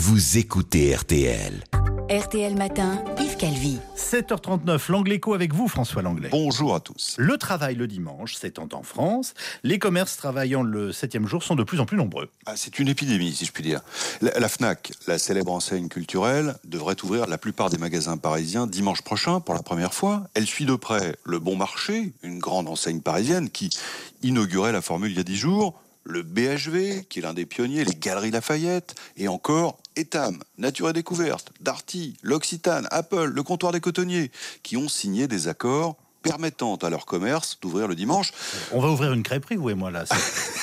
vous écoutez RTL. RTL Matin, Yves Calvi. 7h39, l'Angléco avec vous, François Langlais. Bonjour à tous. Le travail le dimanche s'étend en France. Les commerces travaillant le 7e jour sont de plus en plus nombreux. C'est une épidémie, si je puis dire. La Fnac, la célèbre enseigne culturelle, devrait ouvrir la plupart des magasins parisiens dimanche prochain pour la première fois. Elle suit de près Le Bon Marché, une grande enseigne parisienne qui inaugurait la formule il y a 10 jours. Le BHV, qui est l'un des pionniers, les Galeries Lafayette, et encore Etam, Nature et Découverte, Darty, l'Occitane, Apple, le Comptoir des Cotonniers, qui ont signé des accords permettant à leur commerce d'ouvrir le dimanche. On va ouvrir une crêperie, vous et moi, là,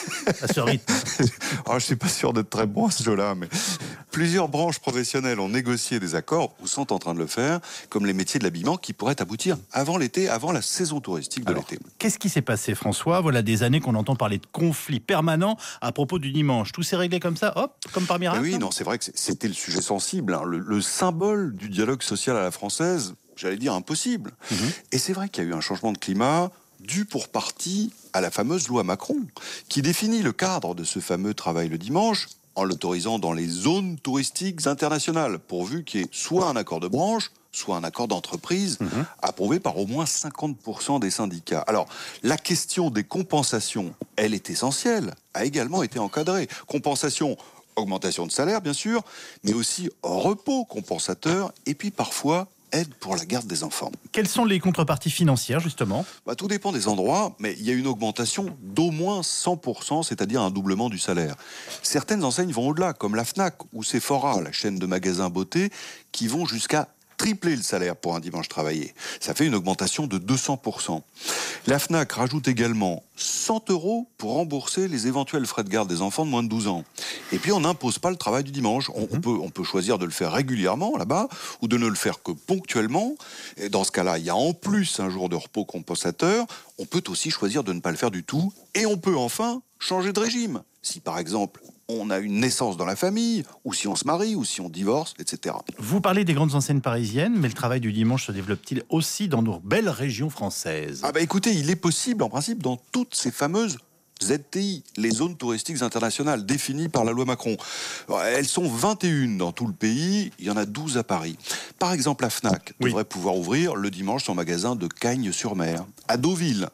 à ce rythme. Alors, je suis pas sûr d'être très bon à ce jeu-là, mais plusieurs branches professionnelles ont négocié des accords, ou sont en train de le faire, comme les métiers de l'habillement, qui pourraient aboutir avant l'été, avant la saison touristique de l'été. Qu'est-ce qui s'est passé, François ? Voilà des années qu'on entend parler de conflits permanents à propos du dimanche. Tout s'est réglé comme ça, hop, comme par miracle. Oui, non, c'est vrai que c'était le sujet sensible, hein, le symbole du dialogue social à la française, j'allais dire impossible. Et c'est vrai qu'il y a eu un changement de climat dû pour partie à la fameuse loi Macron, qui définit le cadre de ce fameux travail le dimanche en l'autorisant dans les zones touristiques internationales, pourvu qu'il y ait soit un accord de branche, soit un accord d'entreprise approuvé par au moins 50% des syndicats. Alors, la question des compensations, elle est essentielle, a également été encadrée. Compensation, augmentation de salaire, bien sûr, mais aussi repos compensateur, et puis parfois aide pour la garde des enfants. Quelles sont les contreparties financières, justement ? Tout dépend des endroits, mais il y a une augmentation d'au moins 100%, c'est-à-dire un doublement du salaire. Certaines enseignes vont au-delà, comme la Fnac ou Sephora, la chaîne de magasins beauté, qui vont jusqu'à tripler le salaire pour un dimanche travaillé. Ça fait une augmentation de 200%. La Fnac rajoute également 100 € pour rembourser les éventuels frais de garde des enfants de moins de 12 ans. Et puis on n'impose pas le travail du dimanche. On peut choisir de le faire régulièrement là-bas ou de ne le faire que ponctuellement. Et dans ce cas-là, il y a en plus un jour de repos compensateur. On peut aussi choisir de ne pas le faire du tout. Et on peut enfin changer de régime. Si par exemple on a une naissance dans la famille, ou si on se marie, ou si on divorce, etc. Vous parlez des grandes enseignes parisiennes, mais le travail du dimanche se développe-t-il aussi dans nos belles régions françaises ? Écoutez, il est possible en principe dans toutes ces fameuses ZTI, les zones touristiques internationales définies par la loi Macron. Elles sont 21 dans tout le pays, il y en a 12 à Paris. Par exemple, la Fnac devrait pouvoir ouvrir le dimanche son magasin de Cagnes-sur-Mer. À Deauville,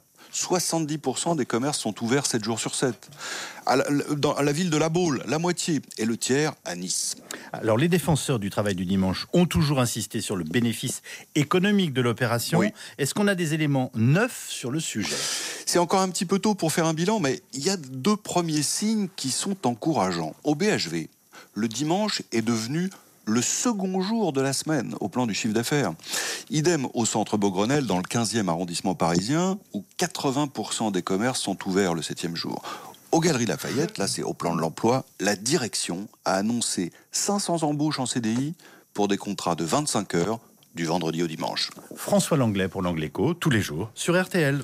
70% des commerces sont ouverts 7 jours sur 7. Dans la ville de La Baule, la moitié, et le tiers à Nice. Alors, les défenseurs du travail du dimanche ont toujours insisté sur le bénéfice économique de l'opération. Oui. Est-ce qu'on a des éléments neufs sur le sujet ? C'est encore un petit peu tôt pour faire un bilan, mais il y a 2 premiers signes qui sont encourageants. Au BHV, le dimanche est devenu le second jour de la semaine au plan du chiffre d'affaires. Idem au centre Beaugrenelle, dans le 15e arrondissement parisien, où 80% des commerces sont ouverts le 7e jour. Aux Galeries Lafayette, là c'est au plan de l'emploi, la direction a annoncé 500 embauches en CDI pour des contrats de 25 heures du vendredi au dimanche. François Langlais pour l'Angléco, tous les jours sur RTL.